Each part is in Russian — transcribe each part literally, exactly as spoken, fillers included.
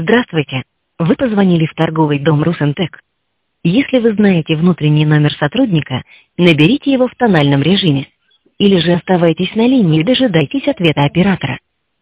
Здравствуйте. Вы позвонили в торговый дом Русентек. Если вы знаете внутренний номер сотрудника, наберите его в тональном режиме. Или же оставайтесь на линии и дожидайтесь ответа оператора.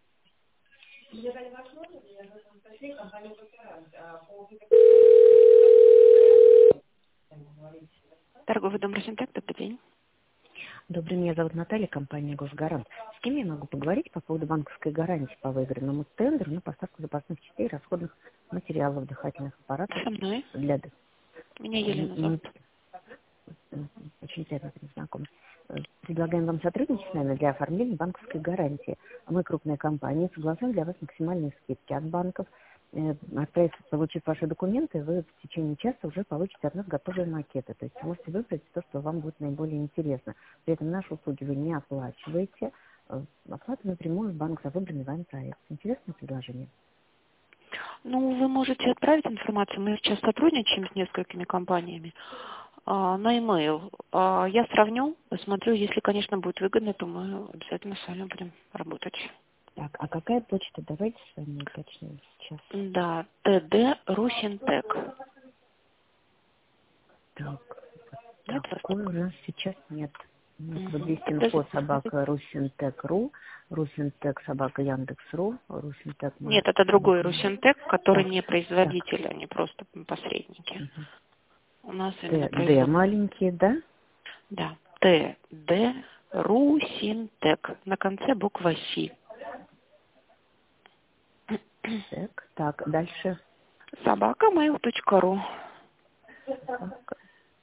Торговый дом Русентек, добрый день. Добрый, меня зовут Наталья, компания «Госгарант». С кем я могу поговорить по поводу банковской гарантии по выигранному тендеру на поставку запасных частей и расходных материалов дыхательных аппаратов Со мной. для... д- Меня Елена М, зовут. м, Очень приятно знакомиться. Предлагаем вам сотрудничать с нами для оформления банковской гарантии. Мы крупная компания, согласуем для вас максимальные скидки от банков. Э, Отправив, получив ваши документы, вы в течение часа уже получите от нас готовые макеты. То есть можете выбрать то, что вам будет наиболее интересно. При этом наши услуги вы не оплачиваете. Э, Оплата напрямую в банк за выбранный вами проект. Интересное предложение? Ну, вы можете отправить информацию. Мы сейчас сотрудничаем с несколькими компаниями а, на e-mail. А, я сравню, посмотрю. Если, конечно, будет выгодно, то мы обязательно с вами будем работать. Так, а какая почта? Давайте с вами уточним сейчас. Да, ТД Русентек. Так, Нет у вас такой у такой? нас сейчас нет. Нет, вот Мгм. здесь Тогда инфо записывайте. собака Русинтек.ру, Русинтек собака Яндекс.ру, Русинтек Нет, это собака. другой Русентек, который Так, не так. производитель, они просто посредники. Мгм. У нас именно Д, Д производство. маленькие, да? Да, Т, Д, Русинтек. На конце буква Си. Так, так, дальше. Собака mail точка ру. Собака,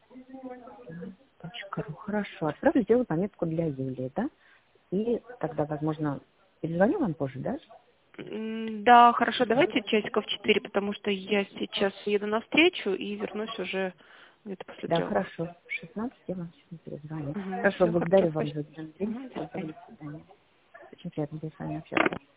точка ру. Хорошо, отправлю, сделаю пометку для Юлии, да? И тогда, возможно, перезвоню вам позже, да? М, Да, хорошо, давайте часиков четыре, потому что я сейчас еду на встречу и вернусь уже где-то после Да, трех. хорошо. В шестнадцать я вам сейчас перезвоню. Угу, Хорошо, все, хорошо, благодарю вам спасибо. за время. Угу, до Всего доброго, свидания. до свидания. Очень приятно было с вами общаться.